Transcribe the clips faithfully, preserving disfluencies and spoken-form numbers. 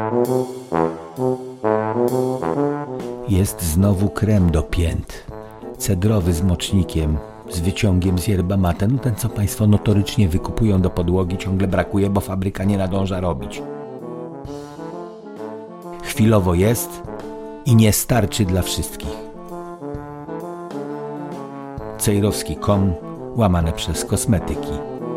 Jest znowu krem do pięt. Cedrowy z mocznikiem, z wyciągiem z yerba mate. No ten, co państwo notorycznie wykupują do podłogi, ciągle brakuje, bo fabryka nie nadąża robić. Chwilowo jest i nie starczy dla wszystkich. cejrowski kropka com łamane przez kosmetyki.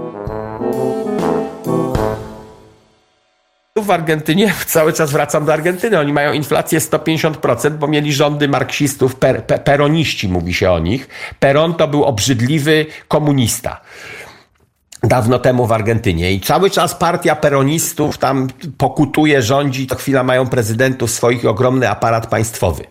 W Argentynie, cały czas wracam do Argentyny, oni mają inflację sto pięćdziesiąt procent, bo mieli rządy marksistów, per, per, peroniści mówi się o nich. Peron to był obrzydliwy komunista. Dawno temu w Argentynie i cały czas partia peronistów tam pokutuje, rządzi, to chwila mają prezydentów swoich i ogromny aparat państwowy.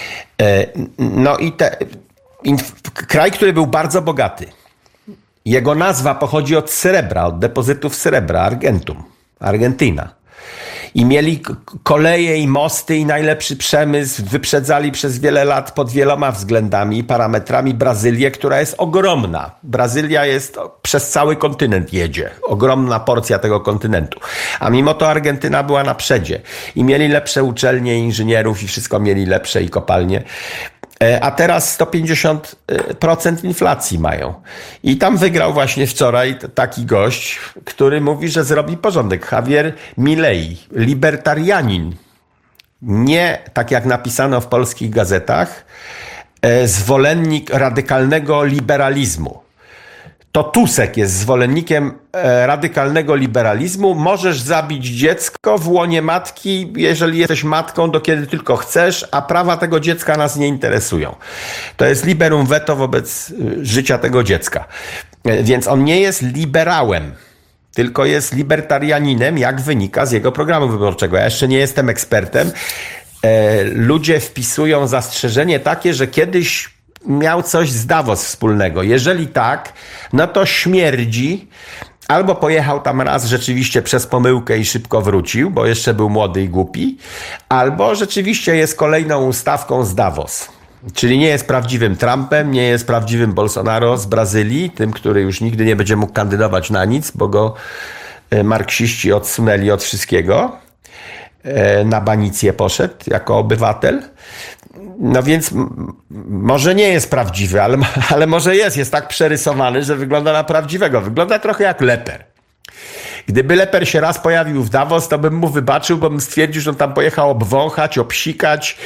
No i te, kraj, który był bardzo bogaty. Jego nazwa pochodzi od srebra, od depozytów srebra, Argentum, Argentyna. I mieli koleje i mosty i najlepszy przemysł, wyprzedzali przez wiele lat pod wieloma względami i parametrami Brazylię, która jest ogromna. Brazylia jest, przez cały kontynent jedzie. Ogromna porcja tego kontynentu. A mimo to Argentyna była na przedzie. I mieli lepsze uczelnie inżynierów i wszystko mieli lepsze i kopalnie. A teraz sto pięćdziesiąt procent inflacji mają. I tam wygrał właśnie wczoraj taki gość, który mówi, że zrobi porządek. Javier Milei, libertarianin. Nie, tak jak napisano w polskich gazetach, zwolennik radykalnego liberalizmu. To Tusek jest zwolennikiem radykalnego liberalizmu. Możesz zabić dziecko w łonie matki, jeżeli jesteś matką, do kiedy tylko chcesz, a prawa tego dziecka nas nie interesują. To jest liberum veto wobec życia tego dziecka. Więc on nie jest liberałem, tylko jest libertarianinem, jak wynika z jego programu wyborczego. Ja jeszcze nie jestem ekspertem. Ludzie wpisują zastrzeżenie takie, że kiedyś miał coś z Davos wspólnego. Jeżeli tak, no to śmierdzi. Albo pojechał tam raz rzeczywiście przez pomyłkę i szybko wrócił, bo jeszcze był młody i głupi, albo rzeczywiście jest kolejną ustawką z Davos. Czyli nie jest prawdziwym Trumpem, nie jest prawdziwym Bolsonaro z Brazylii, tym, który już nigdy nie będzie mógł kandydować na nic, bo go marksiści odsunęli od wszystkiego. Na banicję poszedł jako obywatel. No więc m- może nie jest prawdziwy, ale, ale może jest. Jest tak przerysowany, że wygląda na prawdziwego. Wygląda trochę jak Leper. Gdyby Leper się raz pojawił w Davos, to bym mu wybaczył, bo bym stwierdził, że on tam pojechał obwąchać, obsikać,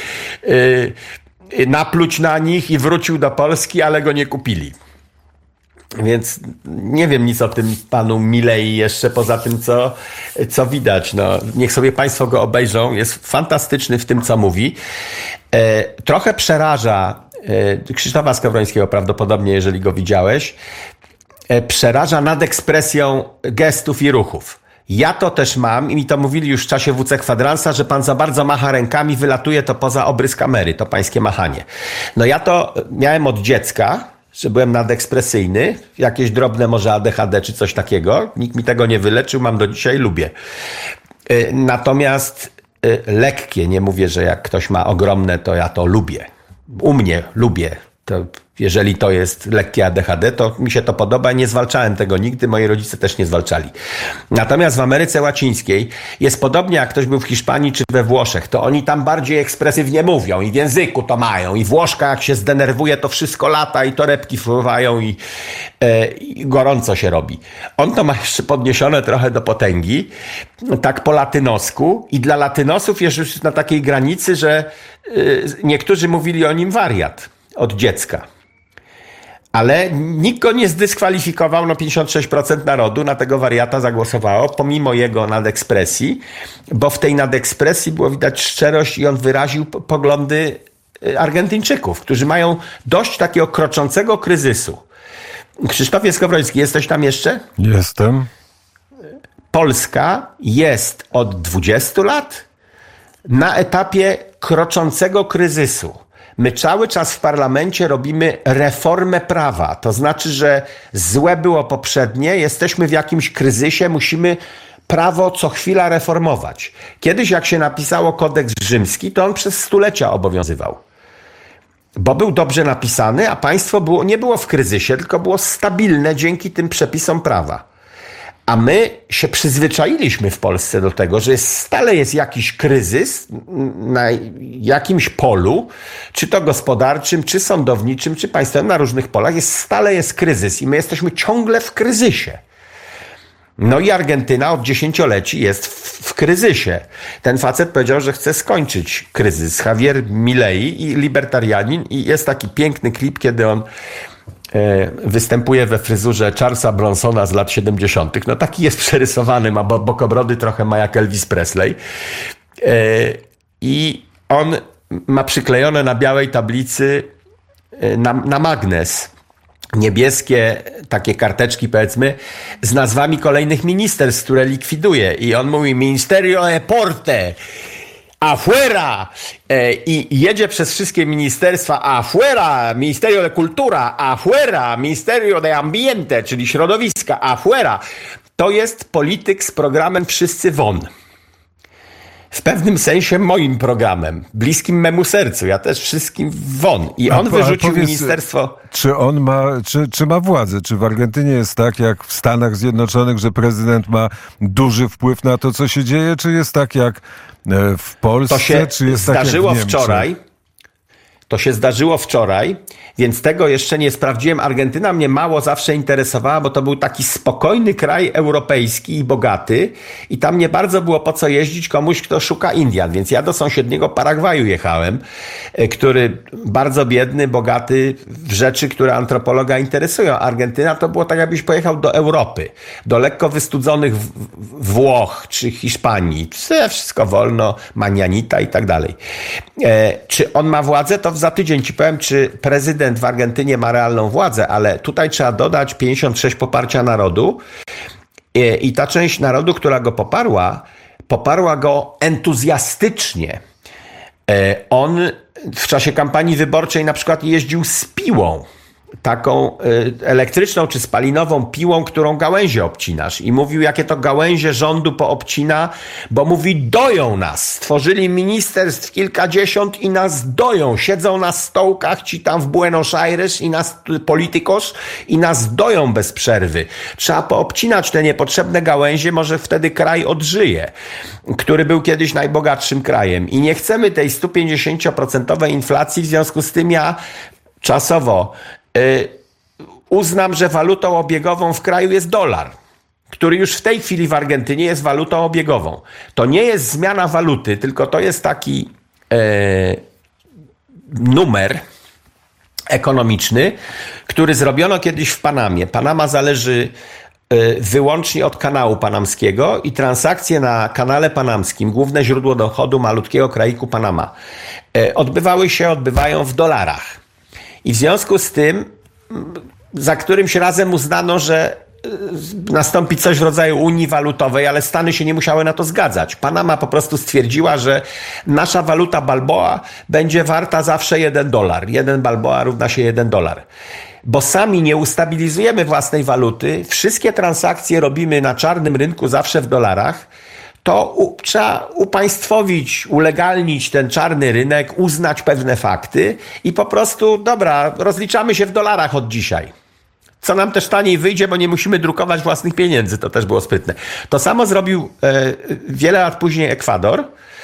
yy, napluć na nich i wrócił do Polski, ale go nie kupili. Więc nie wiem nic o tym panu Milei jeszcze poza tym, co, co widać. No, niech sobie państwo go obejrzą. Jest fantastyczny w tym, co mówi. E, trochę przeraża e, Krzysztofa Skowrońskiego prawdopodobnie, jeżeli go widziałeś. E, przeraża nad ekspresją gestów i ruchów. Ja to też mam i mi to mówili już w czasie W C Kwadransa, że pan za bardzo macha rękami, wylatuje to poza obrys kamery, to pańskie machanie. No ja to miałem od dziecka, że byłem nadekspresyjny, jakieś drobne może A D H D czy coś takiego. Nikt mi tego nie wyleczył, mam do dzisiaj, lubię. Natomiast lekkie, nie mówię, że jak ktoś ma ogromne, to ja to lubię. U mnie lubię. To jeżeli to jest lekkie A D H D, to mi się to podoba. Nie zwalczałem tego nigdy, moi rodzice też nie zwalczali. Natomiast w Ameryce Łacińskiej jest podobnie, jak ktoś był w Hiszpanii czy we Włoszech, to oni tam bardziej ekspresywnie mówią i w języku to mają. I Włoszka jak się zdenerwuje, to wszystko lata i torebki fruwają i, e, i gorąco się robi. On to ma jeszcze podniesione trochę do potęgi, tak po latynosku i dla latynosów jest już na takiej granicy, że e, niektórzy mówili o nim wariat od dziecka. Ale nikt go nie zdyskwalifikował, no pięćdziesiąt sześć procent narodu na tego wariata zagłosowało, pomimo jego nadekspresji, bo w tej nadekspresji było widać szczerość i on wyraził poglądy Argentyńczyków, którzy mają dość takiego kroczącego kryzysu. Krzysztofie Skowroński, jesteś tam jeszcze? Jestem. Polska jest od dwudziestu lat na etapie kroczącego kryzysu. My cały czas w parlamencie robimy reformę prawa. To znaczy, że złe było poprzednie, jesteśmy w jakimś kryzysie, musimy prawo co chwila reformować. Kiedyś jak się napisało kodeks rzymski, to on przez stulecia obowiązywał. Bo był dobrze napisany, a państwo było, nie było w kryzysie, tylko było stabilne dzięki tym przepisom prawa. A my się przyzwyczailiśmy w Polsce do tego, że jest, stale jest jakiś kryzys na jakimś polu, czy to gospodarczym, czy sądowniczym, czy państwowym, na różnych polach. Jest, stale jest kryzys i my jesteśmy ciągle w kryzysie. No i Argentyna od dziesięcioleci jest w, w kryzysie. Ten facet powiedział, że chce skończyć kryzys. Javier Milei i libertarianin, i jest taki piękny klip, kiedy on e, występuje we fryzurze Charlesa Bronsona z lat siedemdziesiątych. No taki jest przerysowany, ma bokobrody, trochę ma jak Elvis Presley. E, I on ma przyklejone na białej tablicy e, na, na magnes niebieskie takie karteczki, powiedzmy, z nazwami kolejnych ministerstw, które likwiduje. I on mówi Ministerio de Deporte, afuera! I jedzie przez wszystkie ministerstwa, afuera! Ministerio de Cultura, afuera! Ministerio de Ambiente, czyli środowiska, afuera! To jest polityk z programem Wszyscy won. W pewnym sensie moim programem, bliskim memu sercu. Ja też wszystkim won. I on a, wyrzucił a powiedz, ministerstwo... Czy on ma, czy, czy ma władzę? Czy w Argentynie jest tak jak w Stanach Zjednoczonych, że prezydent ma duży wpływ na to, co się dzieje? Czy jest tak jak w Polsce? To się czy jest zdarzyło tak jak w Niemczech? wczoraj. To się zdarzyło wczoraj, więc tego jeszcze nie sprawdziłem. Argentyna mnie mało zawsze interesowała, bo to był taki spokojny kraj europejski i bogaty i tam nie bardzo było po co jeździć komuś, kto szuka Indian, więc ja do sąsiedniego Paragwaju jechałem, który bardzo biedny, bogaty w rzeczy, które antropologa interesują. Argentyna to było tak, jakbyś pojechał do Europy, do lekko wystudzonych Włoch czy Hiszpanii. Wszystko wolno, manianita i tak dalej. E, czy on ma władzę? To za tydzień ci powiem, czy prezydent w Argentynie ma realną władzę, ale tutaj trzeba dodać pięćdziesiąt sześć poparcia narodu i, i ta część narodu, która go poparła, poparła go entuzjastycznie. On w czasie kampanii wyborczej na przykład jeździł z piłą, taką elektryczną czy spalinową piłą, którą gałęzie obcinasz. I mówił, jakie to gałęzie rządu poobcina, bo mówi, doją nas. Stworzyli ministerstw kilkadziesiąt i nas doją. Siedzą na stołkach ci tam w Buenos Aires i nas, politykos, i nas doją bez przerwy. Trzeba poobcinać te niepotrzebne gałęzie, może wtedy kraj odżyje, który był kiedyś najbogatszym krajem. I nie chcemy tej sto pięćdziesiąt procent inflacji, w związku z tym ja czasowo uznam, że walutą obiegową w kraju jest dolar, który już w tej chwili w Argentynie jest walutą obiegową. To nie jest zmiana waluty, tylko to jest taki e, numer ekonomiczny, który zrobiono kiedyś w Panamie. Panama zależy e, wyłącznie od kanału panamskiego i transakcje na kanale panamskim, główne źródło dochodu malutkiego kraiku Panama, e, odbywały się, odbywają w dolarach. I w związku z tym za którymś razem uznano, że nastąpi coś w rodzaju unii walutowej, ale Stany się nie musiały na to zgadzać. Panama po prostu stwierdziła, że nasza waluta Balboa będzie warta zawsze jeden dolar. Jeden Balboa równa się jeden dolar. Bo sami nie ustabilizujemy własnej waluty, wszystkie transakcje robimy na czarnym rynku zawsze w dolarach, to u, trzeba upaństwowić, ulegalnić ten czarny rynek, uznać pewne fakty i po prostu, dobra, rozliczamy się w dolarach od dzisiaj. Co nam też taniej wyjdzie, bo nie musimy drukować własnych pieniędzy. To też było sprytne. To samo zrobił e, wiele lat później Ekwador.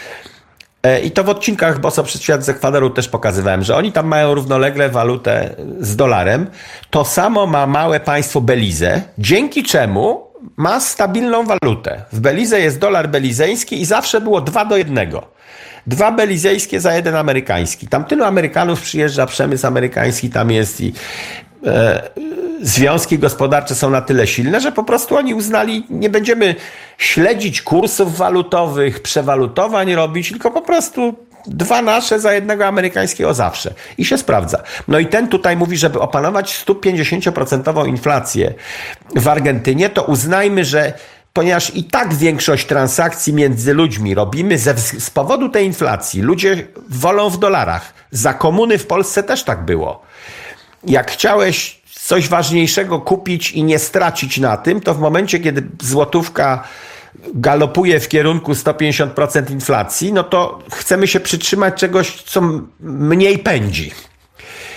E, I to w odcinkach Boso przez świat z Ekwadoru też pokazywałem, że oni tam mają równolegle walutę z dolarem. To samo ma małe państwo Belize, dzięki czemu ma stabilną walutę. W Belize jest dolar belizejski i zawsze było dwa do jednego. Dwa belizejskie za jeden amerykański. Tam tylu Amerykanów przyjeżdża, przemysł amerykański tam jest i e, związki gospodarcze są na tyle silne, że po prostu oni uznali, nie będziemy śledzić kursów walutowych, przewalutowań robić, tylko po prostu dwa nasze za jednego amerykańskiego zawsze. I się sprawdza. No i ten tutaj mówi, żeby opanować sto pięćdziesiąt procent inflację w Argentynie, to uznajmy, że ponieważ i tak większość transakcji między ludźmi robimy ze, z powodu tej inflacji, ludzie wolą w dolarach. Za komuny w Polsce też tak było. Jak chciałeś coś ważniejszego kupić i nie stracić na tym, to w momencie, kiedy złotówka galopuje w kierunku sto pięćdziesiąt procent inflacji, no to chcemy się przytrzymać czegoś, co mniej pędzi.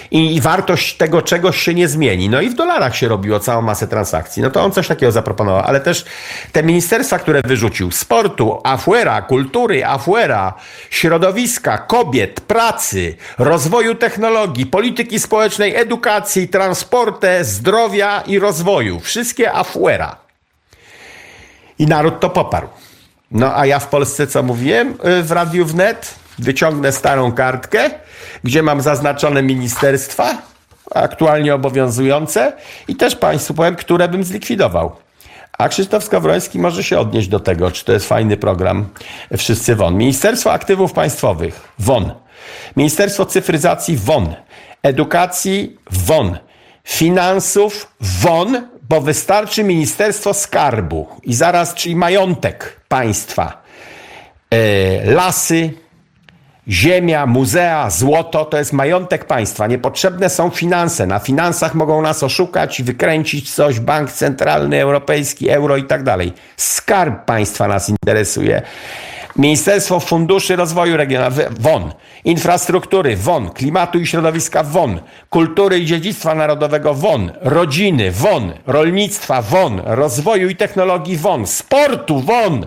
i wartość tego czegoś się nie zmieni. No i w dolarach się robiło całą masę transakcji. No to on coś takiego zaproponował, ale też te ministerstwa, które wyrzucił, sportu, afuera, kultury, afuera, środowiska, kobiet, pracy, rozwoju technologii, polityki społecznej, edukacji, transportu, zdrowia i rozwoju. Wszystkie afuera. I naród to poparł. No a ja w Polsce co mówiłem w Radiu Wnet? Wyciągnę starą kartkę, gdzie mam zaznaczone ministerstwa aktualnie obowiązujące i też państwu powiem, które bym zlikwidował. A Krzysztof Skowroński może się odnieść do tego, czy to jest fajny program Wszyscy Won. Ministerstwo Aktywów Państwowych won. Ministerstwo Cyfryzacji won. Edukacji won. Finansów won, bo wystarczy Ministerstwo Skarbu i zaraz, czyli majątek państwa. Yy, lasy, ziemia, muzea, złoto to jest majątek państwa. Niepotrzebne są finanse. Na finansach mogą nas oszukać, wykręcić coś, bank centralny, europejski, euro i tak dalej. Skarb państwa nas interesuje. Ministerstwo Funduszy Rozwoju Regionalnego won. Infrastruktury won. Klimatu i środowiska won. Kultury i Dziedzictwa Narodowego won. Rodziny won. Rolnictwa won. Rozwoju i technologii won. Sportu won.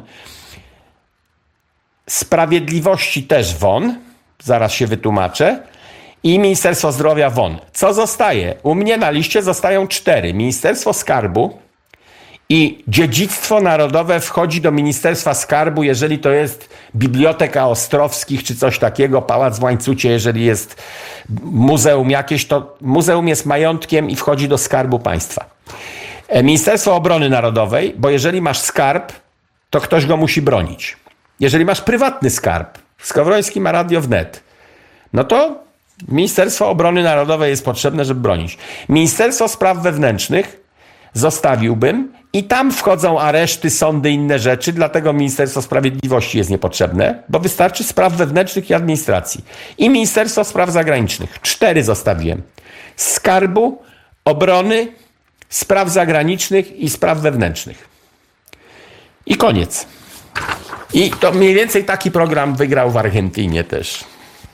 Sprawiedliwości też won, zaraz się wytłumaczę, i Ministerstwo Zdrowia won. Co zostaje? U mnie na liście zostają cztery. Ministerstwo Skarbu i Dziedzictwo Narodowe wchodzi do Ministerstwa Skarbu, jeżeli to jest Biblioteka Ostrowskich czy coś takiego, Pałac w Łańcucie, jeżeli jest muzeum jakieś, to muzeum jest majątkiem i wchodzi do Skarbu Państwa. Ministerstwo Obrony Narodowej, bo jeżeli masz skarb, to ktoś go musi bronić. Jeżeli masz prywatny skarb, Skowroński ma Radio Wnet, no to Ministerstwo Obrony Narodowej jest potrzebne, żeby bronić. Ministerstwo Spraw Wewnętrznych zostawiłbym i tam wchodzą areszty, sądy, inne rzeczy, dlatego Ministerstwo Sprawiedliwości jest niepotrzebne, bo wystarczy spraw wewnętrznych i administracji. I Ministerstwo Spraw Zagranicznych. Cztery zostawiłem. Skarbu, obrony, spraw zagranicznych i spraw wewnętrznych. I koniec. I to mniej więcej taki program wygrał w Argentynie też.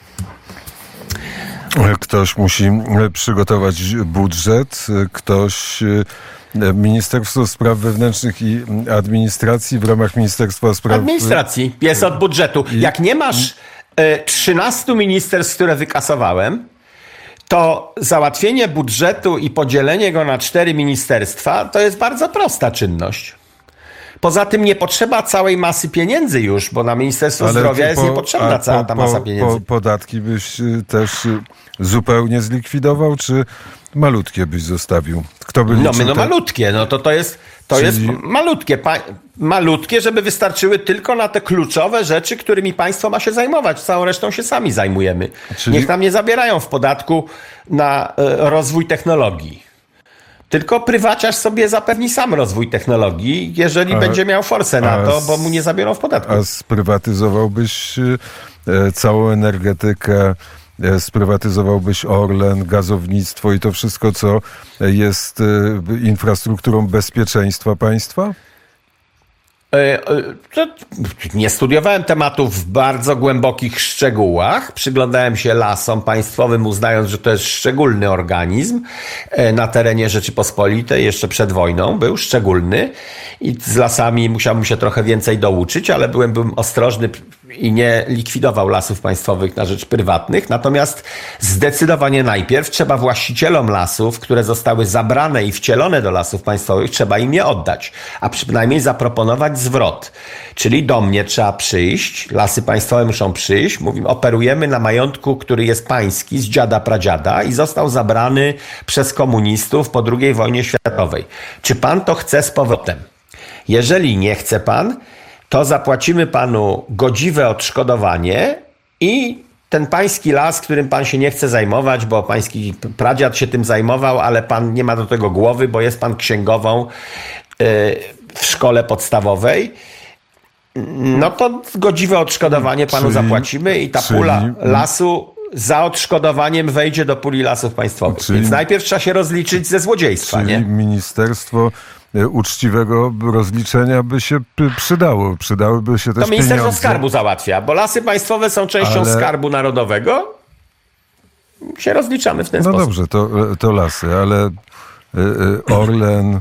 Ktoś musi przygotować budżet, ktoś... Ministerstwo Spraw Wewnętrznych i Administracji w ramach Ministerstwa Spraw... Administracji, jest od budżetu. Jak nie masz trzynastu ministerstw, które wykasowałem, to załatwienie budżetu i podzielenie go na cztery ministerstwa to jest bardzo prosta czynność. Poza tym nie potrzeba całej masy pieniędzy już, bo na Ministerstwo Ale Zdrowia jest po, niepotrzebna cała ta masa po, pieniędzy. Po, podatki byś też zupełnie zlikwidował, czy malutkie byś zostawił? Kto by No, my, no te... malutkie, no to to jest, to Czyli... jest malutkie, pa, malutkie, żeby wystarczyły tylko na te kluczowe rzeczy, którymi państwo ma się zajmować. Całą resztą się sami zajmujemy. Czyli... Niech nam nie zabierają w podatku na e, rozwój technologii. Tylko prywaciarz sobie zapewni sam rozwój technologii, jeżeli a, będzie miał forsę na to, bo mu nie zabiorą w podatku. A sprywatyzowałbyś e, całą energetykę, e, sprywatyzowałbyś Orlen, gazownictwo i to wszystko, co jest e, infrastrukturą bezpieczeństwa państwa? Nie studiowałem tematów w bardzo głębokich szczegółach. Przyglądałem się lasom państwowym, uznając, że to jest szczególny organizm na terenie Rzeczypospolitej. Jeszcze przed wojną był szczególny i z lasami musiałbym się trochę więcej douczyć, ale byłem, byłem ostrożny i nie likwidował lasów państwowych na rzecz prywatnych. Natomiast zdecydowanie najpierw trzeba właścicielom lasów, które zostały zabrane i wcielone do lasów państwowych, trzeba im je oddać, a przynajmniej zaproponować zwrot. Czyli do mnie trzeba przyjść, lasy państwowe muszą przyjść, mówimy, operujemy na majątku, który jest pański, z dziada pradziada i został zabrany przez komunistów po drugiej wojnie światowej. Czy pan to chce z powrotem? Jeżeli nie chce pan, to zapłacimy panu godziwe odszkodowanie i ten pański las, którym pan się nie chce zajmować, bo pański pradziad się tym zajmował, ale pan nie ma do tego głowy, bo jest pan księgową w szkole podstawowej, no to godziwe odszkodowanie panu czyli, zapłacimy i ta czyli, pula lasu za odszkodowaniem wejdzie do puli lasów państwowych. Czyli, Więc najpierw trzeba się rozliczyć ze złodziejstwa. Czyli nie? Ministerstwo uczciwego rozliczenia by się przydało. Przydałyby się też to Ministerstwo pieniądze. Skarbu załatwia, bo lasy państwowe są częścią Ale... Skarbu Narodowego się rozliczamy w ten no sposób. No dobrze, to, to lasy, ale Orlen...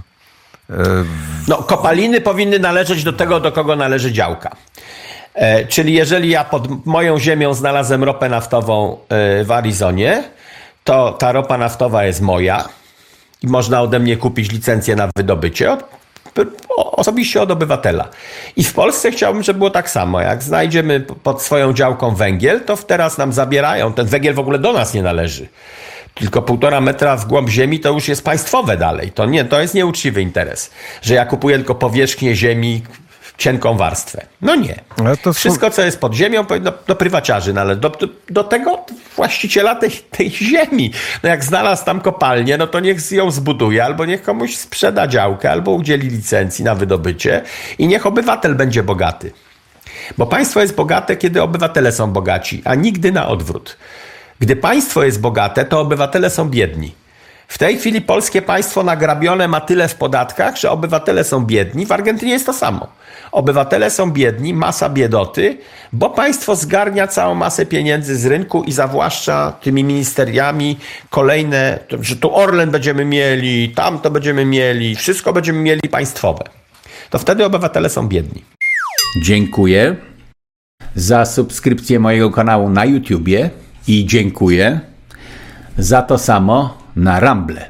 No, kopaliny powinny należeć do tego, do kogo należy działka. E, czyli jeżeli ja pod moją ziemią znalazłem ropę naftową e, w Arizonie, to ta ropa naftowa jest moja i można ode mnie kupić licencję na wydobycie od, osobiście od obywatela. I w Polsce chciałbym, żeby było tak samo. Jak znajdziemy pod swoją działką węgiel, to teraz nam zabierają. Ten węgiel w ogóle do nas nie należy. Tylko półtora metra w głąb ziemi to już jest państwowe dalej. To nie, to jest nieuczciwy interes, że ja kupuję tylko powierzchnię ziemi, cienką warstwę. No nie. To wszystko, co jest pod ziemią, do, do prywaciarzy należy. Do, do, do tego właściciela tej, tej ziemi. No jak znalazł tam kopalnię, no to niech ją zbuduje, albo niech komuś sprzeda działkę, albo udzieli licencji na wydobycie i niech obywatel będzie bogaty. Bo państwo jest bogate, kiedy obywatele są bogaci, a nigdy na odwrót. Gdy państwo jest bogate, to obywatele są biedni. W tej chwili polskie państwo nagrabione ma tyle w podatkach, że obywatele są biedni. W Argentynie jest to samo. Obywatele są biedni, masa biedoty, bo państwo zgarnia całą masę pieniędzy z rynku i zawłaszcza tymi ministeriami kolejne, że tu Orlen będziemy mieli, tam to będziemy mieli, wszystko będziemy mieli państwowe. To wtedy obywatele są biedni. Dziękuję za subskrypcję mojego kanału na YouTubie i dziękuję za to samo na Rumble.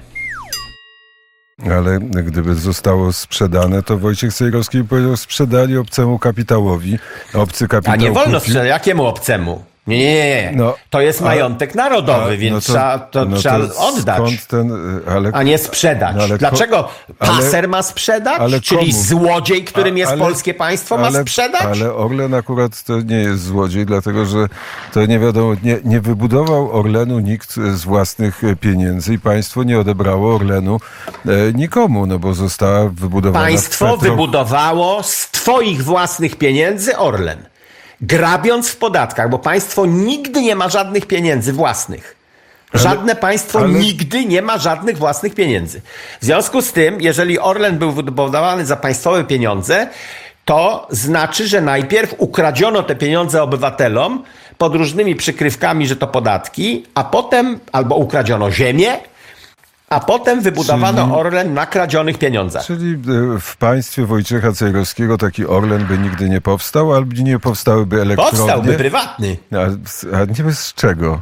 Ale gdyby zostało sprzedane, to Wojciech Cejrowski powiedział, sprzedali obcemu kapitałowi. Obcy kapitał A nie wolno kupił... sprzedać. Jakiemu obcemu? Nie, nie, nie. No, to jest a, majątek narodowy, a, więc no to, trzeba, to no trzeba to oddać. Skąd ten, ale, a nie sprzedać. No ale, Dlaczego paser ale, ma sprzedać? ale Czyli komu? złodziej, którym a, jest ale, polskie państwo, ma ale, sprzedać? Ale Orlen akurat to nie jest złodziej, dlatego że to nie wiadomo, nie, nie wybudował Orlenu nikt z własnych pieniędzy i państwo nie odebrało Orlenu e, nikomu, no bo została wybudowana... Państwo Petro... wybudowało z twoich własnych pieniędzy Orlen. Grabiąc w podatkach, bo państwo nigdy nie ma żadnych pieniędzy własnych. Żadne ale, państwo ale... nigdy nie ma żadnych własnych pieniędzy. W związku z tym, jeżeli Orlen był wybudowany za państwowe pieniądze, to znaczy, że najpierw ukradziono te pieniądze obywatelom pod różnymi przykrywkami, że to podatki, a potem albo ukradziono ziemię, a potem wybudowano czyli, Orlen na kradzionych pieniądzach. Czyli w państwie Wojciecha Cejrowskiego taki Orlen by nigdy nie powstał, albo nie powstałyby elektrownie. Powstałby prywatny. A, a nie wiem z czego.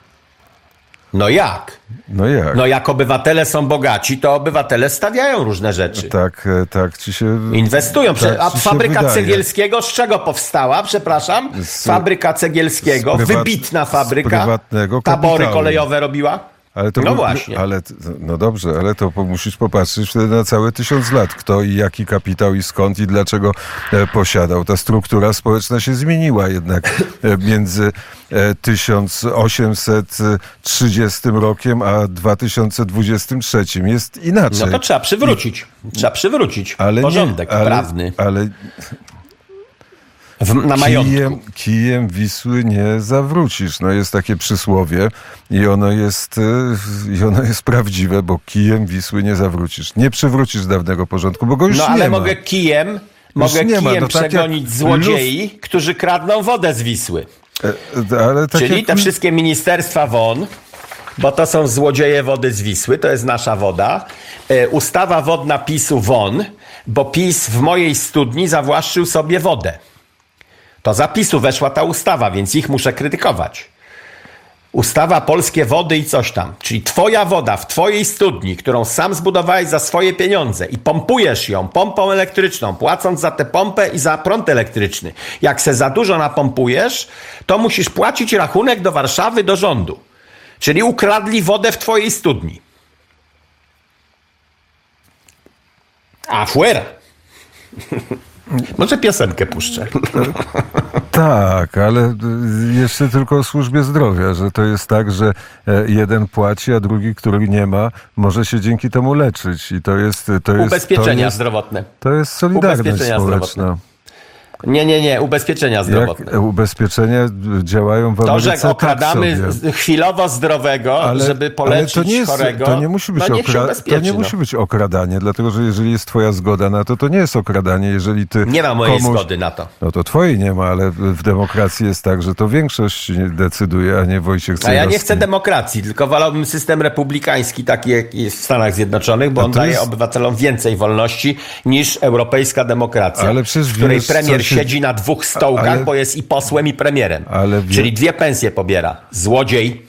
No jak? No jak? No jak obywatele są bogaci, to obywatele stawiają różne rzeczy. Tak, tak ci się... Inwestują. Tak a ci fabryka wydaje. Cegielskiego z czego powstała? Przepraszam. Z, fabryka Cegielskiego, prywat, wybitna fabryka. Z prywatnego tabory kapitału. Kolejowe robiła. Ale to no był, właśnie. Ale, no dobrze, ale to musisz popatrzeć wtedy na całe tysiąc lat. Kto i jaki kapitał i skąd i dlaczego e, posiadał. Ta struktura społeczna się zmieniła jednak e, między e, tysiąc osiemset trzydziestym rokiem a dwa tysiące dwudziestym trzecim. Jest inaczej. No to trzeba przywrócić. Trzeba przywrócić ale porządek nie, ale, prawny. Ale... W, na majątku. Kijem, kijem Wisły nie zawrócisz. No jest takie przysłowie i ono jest, i ono jest prawdziwe, bo kijem Wisły nie zawrócisz. Nie przywrócisz dawnego porządku, bo go już no, nie ma. No ale mogę kijem, mogę nie kijem ma. No, tak przegonić złodziei, luz... którzy kradną wodę z Wisły. E, ale tak Czyli jak... te wszystkie ministerstwa W O N, bo to są złodzieje wody z Wisły, to jest nasza woda. E, ustawa wodna PiSu W O N, bo PiS w mojej studni zawłaszczył sobie wodę. To za PiSu weszła ta ustawa, więc ich muszę krytykować. Ustawa Polskie Wody i coś tam. Czyli twoja woda w twojej studni, którą sam zbudowałeś za swoje pieniądze i pompujesz ją pompą elektryczną, płacąc za tę pompę i za prąd elektryczny. Jak se za dużo napompujesz, to musisz płacić rachunek do Warszawy, do rządu. Czyli ukradli wodę w twojej studni. A fuera. Może piosenkę puszczę. Tak, ale jeszcze tylko o służbie zdrowia, że to jest tak, że jeden płaci, a drugi, który nie ma, może się dzięki temu leczyć. I to jest... To jest Ubezpieczenia to jest, zdrowotne. To jest solidarność społeczna. Zdrowotne. Nie, nie, nie, ubezpieczenia zdrowotne. Jak ubezpieczenia działają w Ameryce, to, że okradamy tak chwilowo zdrowego, ale, żeby poleczyć ale to nie jest, chorego, to nie musi być no okra- to nie no. musi być okradanie, dlatego że jeżeli jest twoja zgoda na to, to nie jest okradanie. Jeżeli ty nie ma mojej komuś, zgody na to. No to twojej nie ma, ale w demokracji jest tak, że to większość decyduje, a nie Wojciech Cejrowski. A ja nie chcę demokracji, tylko wolałbym system republikański, taki jak jest w Stanach Zjednoczonych, bo a on daje jest... obywatelom więcej wolności niż europejska demokracja, ale w której wiesz, premier się... siedzi na dwóch stołkach, ale... bo jest i posłem, i premierem. Ale wie... Czyli dwie pensje pobiera. Złodziej.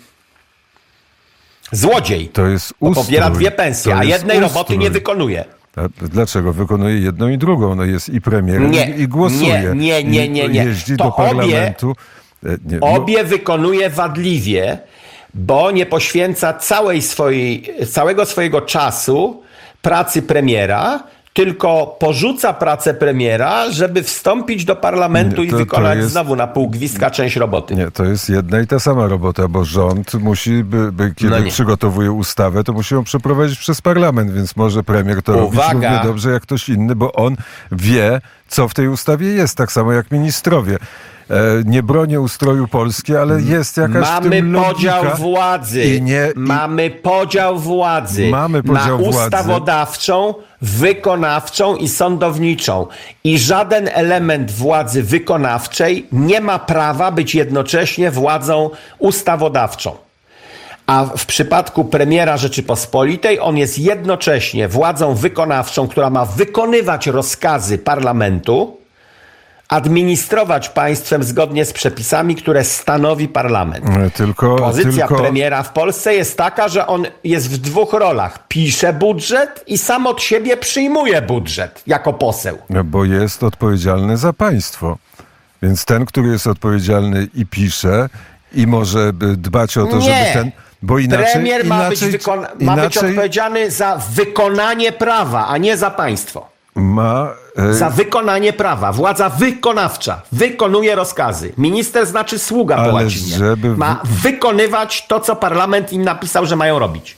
Złodziej. To jest ustrój. Pobiera dwie pensje, a jednej ustrój. roboty nie wykonuje. A dlaczego? Wykonuje jedną i drugą. No jest i premierem, nie, i, i głosuje. Nie, nie, nie, nie. nie. Jeździ to do parlamentu. Obie, nie, no. obie wykonuje wadliwie, bo nie poświęca całej swojej, całego swojego czasu pracy premiera, tylko porzuca pracę premiera, żeby wstąpić do parlamentu nie, to, i wykonać jest... znowu na pół gwizdka część roboty. Nie, to jest jedna i ta sama robota, bo rząd musi, by, by, kiedy no przygotowuje ustawę, to musi ją przeprowadzić przez parlament, więc może premier to robić równie dobrze jak ktoś inny, bo on wie, co w tej ustawie jest, tak samo jak ministrowie. Nie bronię ustroju Polski, ale jest jakaś Mamy w tym podział logika. władzy. I nie, i... Mamy podział władzy. Mamy podział na władzy. ustawodawczą, wykonawczą i sądowniczą. I żaden element władzy wykonawczej nie ma prawa być jednocześnie władzą ustawodawczą. A w przypadku premiera Rzeczypospolitej on jest jednocześnie władzą wykonawczą, która ma wykonywać rozkazy parlamentu, administrować państwem zgodnie z przepisami, które stanowi parlament. Tylko, Pozycja tylko... premiera w Polsce jest taka, że on jest w dwóch rolach. Pisze budżet i sam od siebie przyjmuje budżet jako poseł. Bo jest odpowiedzialny za państwo. Więc ten, który jest odpowiedzialny i pisze i może dbać o to, Nie. żeby ten... Bo inaczej, Premier ma, inaczej, być, wykona- inaczej, ma być odpowiedzialny za wykonanie prawa, a nie za państwo. Ma, e... Za wykonanie prawa. Władza wykonawcza wykonuje rozkazy. Minister znaczy sługa Ale po łacinie. żeby... Ma wykonywać to, co parlament im napisał, że mają robić.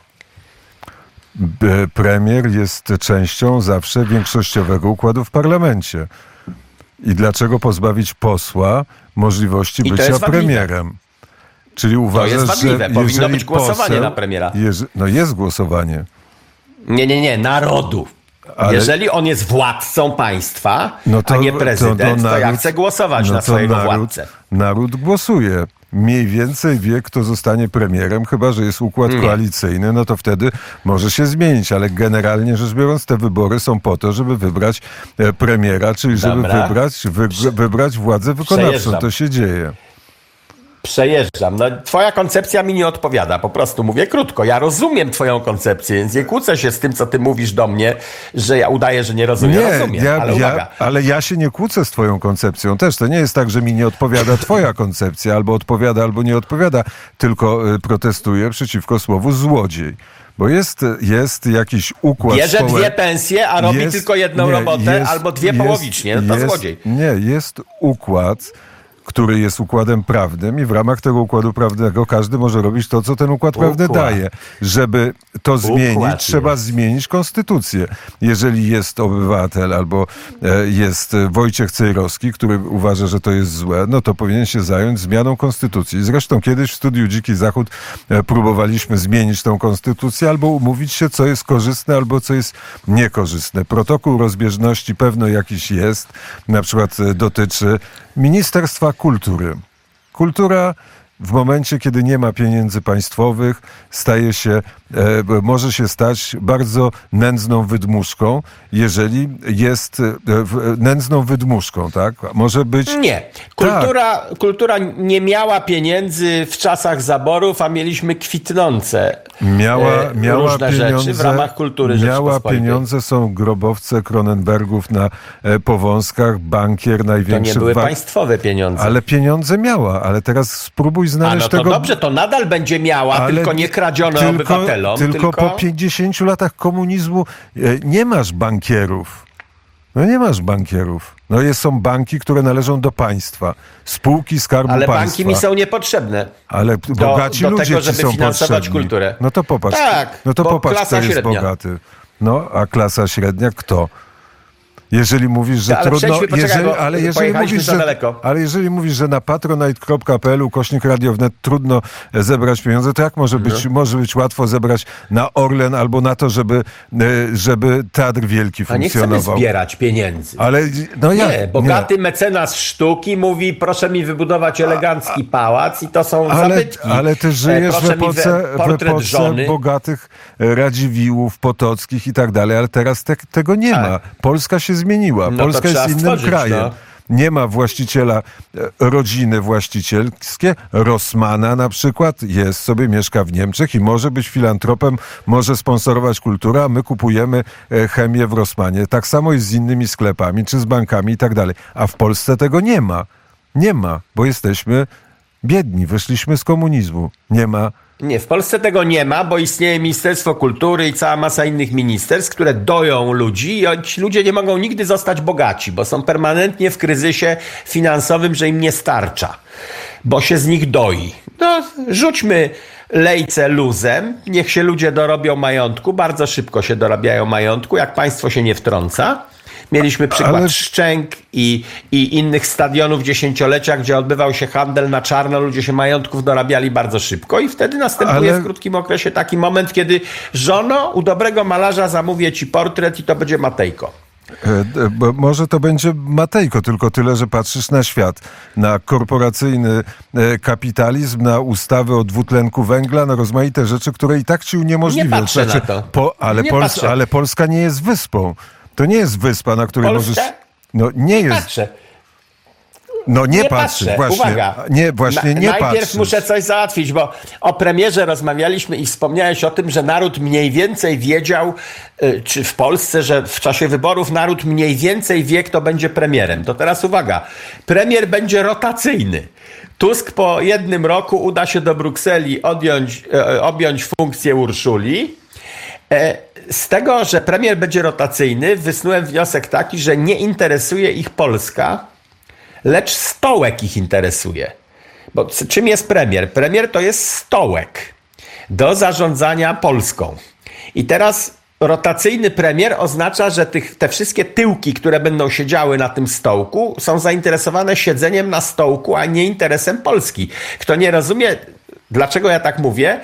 Premier jest częścią zawsze większościowego układu w parlamencie. I dlaczego pozbawić posła możliwości I bycia premierem? Czyli uważasz, to jest wadliwe. że Powinno być głosowanie poseł, na premiera. Jeż, no jest głosowanie. Nie, nie, nie. Narodu. Ale... Jeżeli on jest władcą państwa, no to, a nie prezydent, to, to, naród, to ja chcę głosować no na swojego naród, władcę. Naród głosuje. Mniej więcej wie, kto zostanie premierem, chyba że jest układ nie. koalicyjny, no to wtedy może się zmienić, ale generalnie rzecz biorąc te wybory są po to, żeby wybrać premiera, czyli żeby Dobra. wybrać, wy, wybrać władzę wykonawczą. Przejeżdżam. To się dzieje. Przejeżdżam. No, twoja koncepcja mi nie odpowiada. Po prostu mówię krótko. Ja rozumiem twoją koncepcję, więc nie kłócę się z tym, co ty mówisz do mnie, że ja udaję, że nie rozumiem. Nie, rozumiem, ja, ale uwaga. Ja, ale ja się nie kłócę z twoją koncepcją też. To nie jest tak, że mi nie odpowiada twoja koncepcja. Albo odpowiada, albo nie odpowiada. Tylko y, protestuję przeciwko słowu złodziej. Bo jest, jest jakiś układ Bierze społeczny. dwie pensje, a robi jest, tylko jedną nie, robotę, jest, albo dwie jest, połowicznie. No to jest, złodziej. Nie, jest układ, który jest układem prawnym i w ramach tego układu prawnego każdy może robić to, co ten układ, układ. prawny daje. Żeby to zmienić, układ trzeba jest. zmienić konstytucję. Jeżeli jest obywatel albo jest Wojciech Cejrowski, który uważa, że to jest złe, no to powinien się zająć zmianą konstytucji. Zresztą kiedyś w studiu Dziki Zachód próbowaliśmy zmienić tą konstytucję albo umówić się, co jest korzystne albo co jest niekorzystne. Protokół rozbieżności pewno jakiś jest, na przykład dotyczy Ministerstwa Kultury. Kultura w momencie, kiedy nie ma pieniędzy państwowych, staje się, e, może się stać bardzo nędzną wydmuszką, jeżeli jest e, nędzną wydmuszką, tak? Może być... Nie. Kultura, tak. kultura nie miała pieniędzy w czasach zaborów, a mieliśmy kwitnące miała, e, miała różne pieniądze, rzeczy w ramach kultury Miała pieniądze, są grobowce Kronenbergów na e, Powązkach, bankier największy... To nie były wa- państwowe pieniądze. Ale pieniądze miała, ale teraz spróbuj znaleźć A no to tego... dobrze, to nadal będzie miała, ale tylko nie kradziono tylko, obywatelom. Tylko, tylko po pięćdziesięciu latach komunizmu e, nie masz bankierów. No nie masz bankierów. No jest, są banki, które należą do państwa. Spółki Skarbu ale Państwa. Ale banki mi są niepotrzebne. Ale bogaci do, do ludzie tego, ci żeby są finansować potrzebni. kulturę. No to popatrz. Tak, no to bo popatrz, klasa kto jest średnia. bogaty. No, a klasa średnia kto? Jeżeli mówisz, że ale trudno, poczekaj, jeżeli, bo ale, jeżeli pojechaliśmy mówisz, za że, daleko. ale jeżeli mówisz, że na patronite kropka p l ukośnik Radio Wnet trudno zebrać pieniądze, to jak może być, no. może być łatwo zebrać na Orlen albo na to, żeby, żeby Teatr Wielki funkcjonował? A nie chcemy zbierać pieniędzy. Ale, no jak? Nie, bogaty nie. mecenas sztuki mówi, proszę mi wybudować elegancki pałac i to są ale, zabytki. Ale ty żyjesz proszę w epoce, w epoce bogatych Radziwiłłów, Potockich i tak dalej, ale teraz te, tego nie tak. ma. Polska się zmieniła. No Polska jest innym stworzyć, krajem. No. Nie ma właściciela, rodziny właścicielskie. Rossmana na przykład jest sobie, mieszka w Niemczech i może być filantropem, może sponsorować kulturę, a my kupujemy chemię w Rossmanie. Tak samo jest z innymi sklepami, czy z bankami i tak dalej. A w Polsce tego nie ma. Nie ma, bo jesteśmy biedni. Wyszliśmy z komunizmu. Nie ma. Nie, w Polsce tego nie ma, bo istnieje Ministerstwo Kultury i cała masa innych ministerstw, które doją ludzi i ci ludzie nie mogą nigdy zostać bogaci, bo są permanentnie w kryzysie finansowym, że im nie starcza, bo się z nich doi. No, rzućmy lejce luzem, niech się ludzie dorobią majątku, bardzo szybko się dorabiają majątku, jak państwo się nie wtrąca. Mieliśmy przykład Ale... Szczęk i, i innych stadionów dziesięciolecia, gdzie odbywał się handel na czarno, ludzie się majątków dorabiali bardzo szybko i wtedy następuje Ale... w krótkim okresie taki moment, kiedy żono, u dobrego malarza zamówię ci portret i to będzie Matejko. Bo może to będzie Matejko, tylko tyle, że patrzysz na świat, na korporacyjny kapitalizm, na ustawy o dwutlenku węgla, na rozmaite rzeczy, które i tak ci uniemożliwią. Nie patrzę znaczy, na to. Po, ale, nie Pols- ale Polska nie jest wyspą. To nie jest wyspa, na której Polska? możesz... No nie, nie jest... Patrzę. No nie, nie patrzysz, patrzę. właśnie. Uwaga. Nie, właśnie Na, nie najpierw patrzysz. muszę coś załatwić, bo o premierze rozmawialiśmy i wspomniałeś o tym, że naród mniej więcej wiedział, czy w Polsce, że w czasie wyborów naród mniej więcej wie, kto będzie premierem. To teraz uwaga. Premier będzie rotacyjny. Tusk po jednym roku uda się do Brukseli odjąć, objąć funkcję Urszuli. Z tego, że premier będzie rotacyjny, wysnułem wniosek taki, że nie interesuje ich Polska, lecz stołek ich interesuje. Bo czym jest premier? Premier to jest stołek do zarządzania Polską. I teraz rotacyjny premier oznacza, że tych, te wszystkie tyłki, które będą siedziały na tym stołku, są zainteresowane siedzeniem na stołku, a nie interesem Polski. Kto nie rozumie, dlaczego ja tak mówię,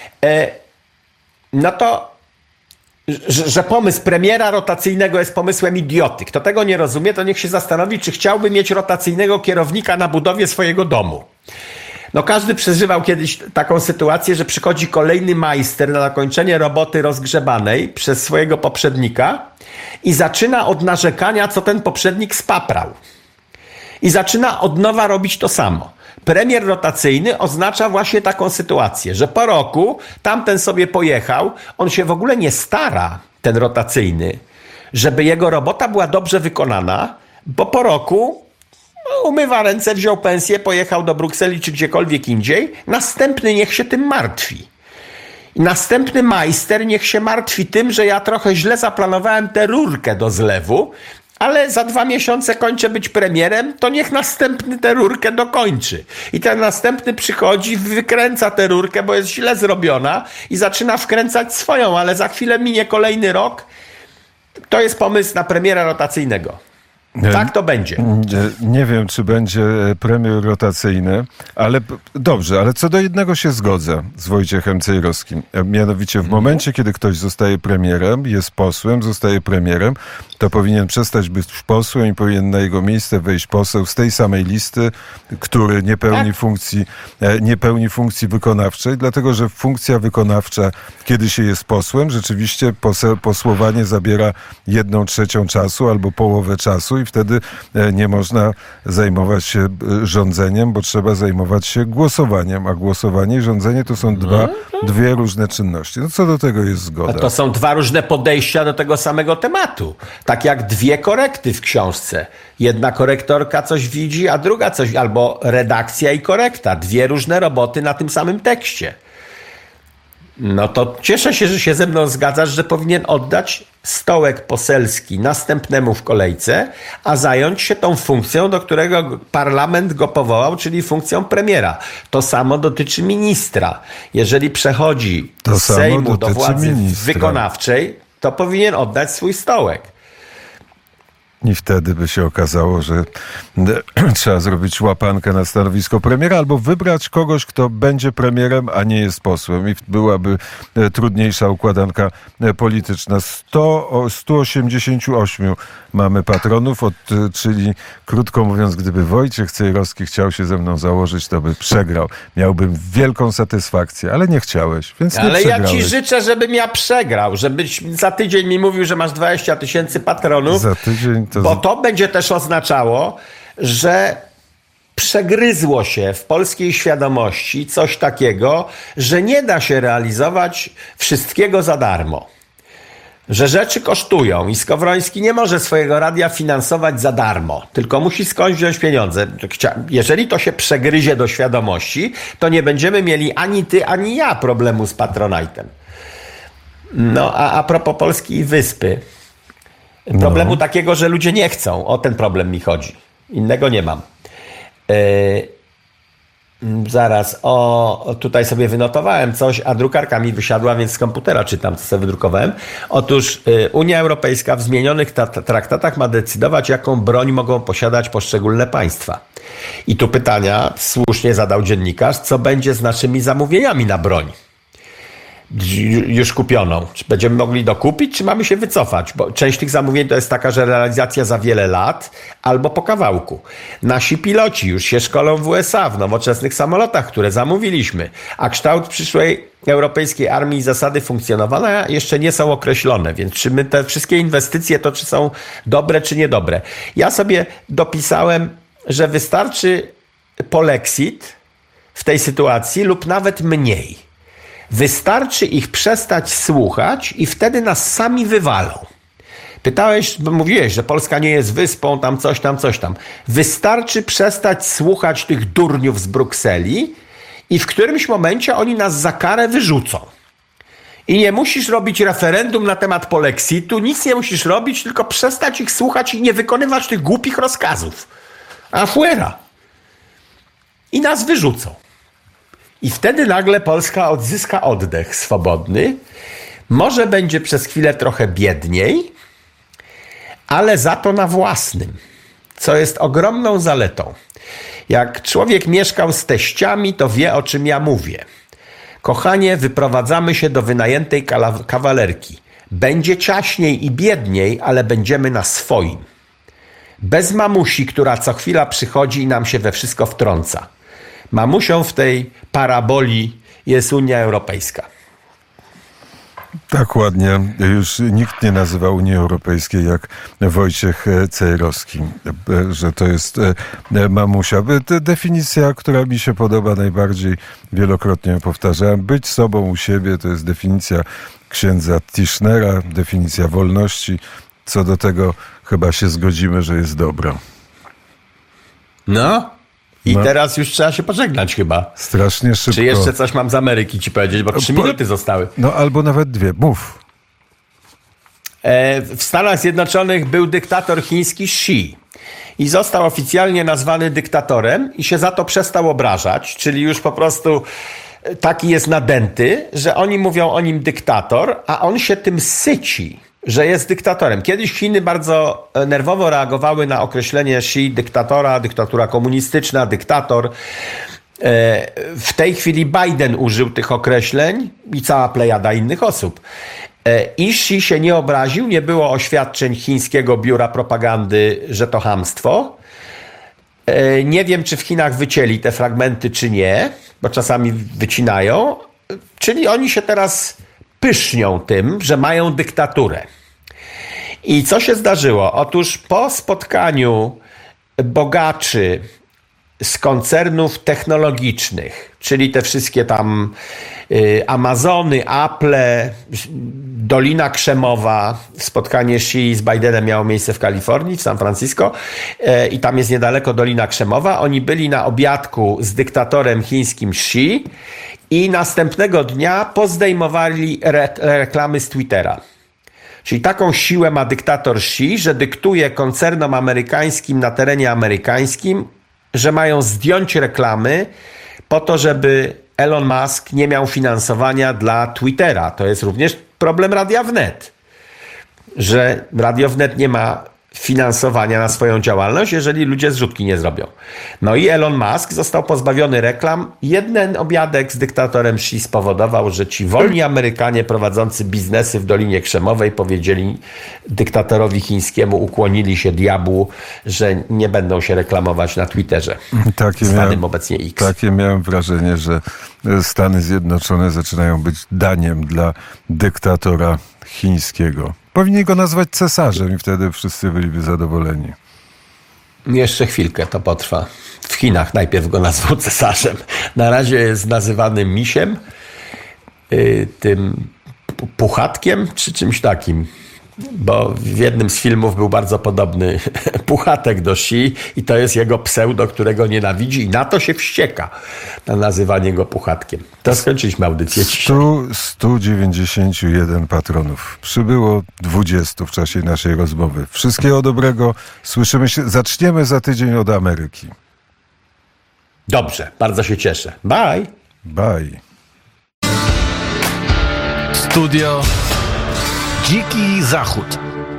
no to Że, że pomysł premiera rotacyjnego jest pomysłem idioty. Kto tego nie rozumie, to niech się zastanowi, czy chciałby mieć rotacyjnego kierownika na budowie swojego domu. No każdy przeżywał kiedyś taką sytuację, że przychodzi kolejny majster na zakończenie roboty rozgrzebanej przez swojego poprzednika i zaczyna od narzekania, co ten poprzednik spaprał. I zaczyna od nowa robić to samo. Premier rotacyjny oznacza właśnie taką sytuację, że po roku tamten sobie pojechał, on się w ogóle nie stara, ten rotacyjny, żeby jego robota była dobrze wykonana, bo po roku umywa ręce, wziął pensję, pojechał do Brukseli czy gdziekolwiek indziej, następny niech się tym martwi. I następny majster niech się martwi tym, że ja trochę źle zaplanowałem tę rurkę do zlewu, ale za dwa miesiące kończę być premierem, to niech następny tę rurkę dokończy. I ten następny przychodzi, wykręca tę rurkę, bo jest źle zrobiona i zaczyna wkręcać swoją, ale za chwilę minie kolejny rok. To jest pomysł na premiera rotacyjnego. Tak to będzie. Nie wiem, czy będzie premier rotacyjny, ale dobrze, ale co do jednego się zgodzę z Wojciechem Cejrowskim. Mianowicie w momencie, kiedy ktoś zostaje premierem, jest posłem, zostaje premierem, to powinien przestać być posłem i powinien na jego miejsce wejść poseł z tej samej listy, który nie pełni tak. funkcji, nie pełni funkcji wykonawczej, dlatego że funkcja wykonawcza, kiedy się jest posłem, rzeczywiście pose, posłowanie zabiera jedną trzecią czasu albo połowę czasu i wtedy nie można zajmować się rządzeniem, bo trzeba zajmować się głosowaniem, a głosowanie i rządzenie to są dwa, dwie różne czynności. No co do tego jest zgoda. A to są dwa różne podejścia do tego samego tematu. Tak jak dwie korekty w książce. Jedna korektorka coś widzi, a druga coś, albo redakcja i korekta. Dwie różne roboty na tym samym tekście. No to cieszę się, że się ze mną zgadzasz, że powinien oddać stołek poselski następnemu w kolejce, a zająć się tą funkcją, do którego parlament go powołał, czyli funkcją premiera. To samo dotyczy ministra. Jeżeli przechodzi to z Sejmu do władzy ministra. wykonawczej, to powinien oddać swój stołek. I wtedy by się okazało, że trzeba zrobić łapankę na stanowisko premiera albo wybrać kogoś, kto będzie premierem, a nie jest posłem. I byłaby trudniejsza układanka polityczna. sto, sto osiemdziesiąt osiem mamy patronów, od, czyli krótko mówiąc, gdyby Wojciech Cejrowski chciał się ze mną założyć, to by przegrał. Miałbym wielką satysfakcję, ale nie chciałeś, więc nie Ale przegrałeś. ja ci życzę, żebym ja przegrał, żebyś za tydzień mi mówił, że masz dwadzieścia tysięcy patronów, Za tydzień to... bo to będzie też oznaczało, że przegryzło się w polskiej świadomości coś takiego, że nie da się realizować wszystkiego za darmo. Że rzeczy kosztują i Skowroński nie może swojego radia finansować za darmo, tylko musi skądś wziąć pieniądze. Jeżeli to się przegryzie do świadomości, to nie będziemy mieli ani ty, ani ja problemu z Patronite'em. No, a a propos Polski i Wyspy. Problemu no. takiego, że ludzie nie chcą. O ten problem mi chodzi. Innego nie mam. Yy, zaraz, o, tutaj sobie wynotowałem coś, a drukarka mi wysiadła, więc z komputera czytam, co sobie wydrukowałem. Otóż yy, Unia Europejska w zmienionych ta, ta, traktatach ma decydować, jaką broń mogą posiadać poszczególne państwa. I tu pytania słusznie zadał dziennikarz, co będzie z naszymi zamówieniami na broń. Już kupioną. Czy będziemy mogli dokupić, czy mamy się wycofać? Bo część tych zamówień to jest taka, że realizacja za wiele lat albo po kawałku. Nasi piloci już się szkolą w U S A w nowoczesnych samolotach, które zamówiliśmy, a kształt przyszłej europejskiej armii i zasady funkcjonowania jeszcze nie są określone, więc czy my te wszystkie inwestycje to czy są dobre, czy niedobre? Ja sobie dopisałem, że wystarczy polexit w tej sytuacji lub nawet mniej. Wystarczy ich przestać słuchać i wtedy nas sami wywalą. Pytałeś, bo mówiłeś, że Polska nie jest wyspą, tam coś, tam coś tam. Wystarczy przestać słuchać tych durniów z Brukseli i w którymś momencie oni nas za karę wyrzucą. I nie musisz robić referendum na temat polexitu, nic nie musisz robić, tylko przestać ich słuchać i nie wykonywać tych głupich rozkazów. A fuera. I nas wyrzucą. I wtedy nagle Polska odzyska oddech swobodny. Może będzie przez chwilę trochę biedniej, ale za to na własnym, co jest ogromną zaletą. Jak człowiek mieszkał z teściami, to wie, o czym ja mówię. Kochanie, wyprowadzamy się do wynajętej kawalerki. Będzie ciaśniej i biedniej, ale będziemy na swoim. Bez mamusi, która co chwila przychodzi i nam się we wszystko wtrąca. Mamusią w tej paraboli jest Unia Europejska. Tak ładnie. Już nikt nie nazywa Unii Europejskiej jak Wojciech Cejrowski, że to jest mamusia. Definicja, która mi się podoba najbardziej, wielokrotnie powtarzałem, być sobą u siebie, to jest definicja księdza Tischnera, definicja wolności. Co do tego chyba się zgodzimy, że jest dobra. No. I no. Teraz już trzeba się pożegnać chyba. Strasznie szybko. Czy jeszcze coś mam z Ameryki ci powiedzieć, bo trzy po... minuty zostały. No albo nawet dwie. Mów. E, w Stanach Zjednoczonych był dyktator chiński Xi. I został oficjalnie nazwany dyktatorem i się za to przestał obrażać. Czyli już po prostu taki jest nadęty, że oni mówią o nim dyktator, a on się tym syci, że jest dyktatorem. Kiedyś Chiny bardzo nerwowo reagowały na określenie Xi dyktatora, dyktatura komunistyczna, dyktator. W tej chwili Biden użył tych określeń i cała plejada innych osób. I Xi się nie obraził, nie było oświadczeń chińskiego biura propagandy, że to chamstwo. Nie wiem, czy w Chinach wycięli te fragmenty, czy nie, bo czasami wycinają. Czyli oni się teraz pysznią tym, że mają dyktaturę. I co się zdarzyło? Otóż po spotkaniu bogaczy z koncernów technologicznych, czyli te wszystkie tam y, Amazony, Apple, Dolina Krzemowa, spotkanie Xi z Bidenem miało miejsce w Kalifornii, w San Francisco y, i tam jest niedaleko Dolina Krzemowa. Oni byli na obiadku z dyktatorem chińskim Xi i następnego dnia pozdejmowali re- reklamy z Twittera. Czyli taką siłę ma dyktator Xi, że dyktuje koncernom amerykańskim na terenie amerykańskim, że mają zdjąć reklamy po to, żeby Elon Musk nie miał finansowania dla Twittera. To jest również problem Radia Wnet, że Radio Wnet nie ma finansowania na swoją działalność, jeżeli ludzie zrzutki nie zrobią. No i Elon Musk został pozbawiony reklam. Jeden obiadek z dyktatorem Xi spowodował, że ci wolni Amerykanie prowadzący biznesy w Dolinie Krzemowej powiedzieli dyktatorowi chińskiemu, ukłonili się diabłu, że nie będą się reklamować na Twitterze, takie zwanym miałem, obecnie X. Takie miałem wrażenie, że Stany Zjednoczone zaczynają być daniem dla dyktatora chińskiego. Powinni go nazwać cesarzem i wtedy wszyscy byliby zadowoleni. Jeszcze chwilkę to potrwa. W Chinach najpierw go nazwał cesarzem. Na razie jest nazywany misiem, yy, tym puchatkiem czy czymś takim. Bo w jednym z filmów był bardzo podobny puchatek do Xi i to jest jego pseudo, którego nienawidzi i na to się wścieka, na nazywanie go puchatkiem. To skończyliśmy audycję dzisiaj. sto dziewięćdziesiąt jeden patronów. Przybyło dwudziestu w czasie naszej rozmowy. Wszystkiego dobrego. Słyszymy się. Zaczniemy za tydzień od Ameryki. Dobrze, bardzo się cieszę. Bye. Bye. Studio Dziki Zachód.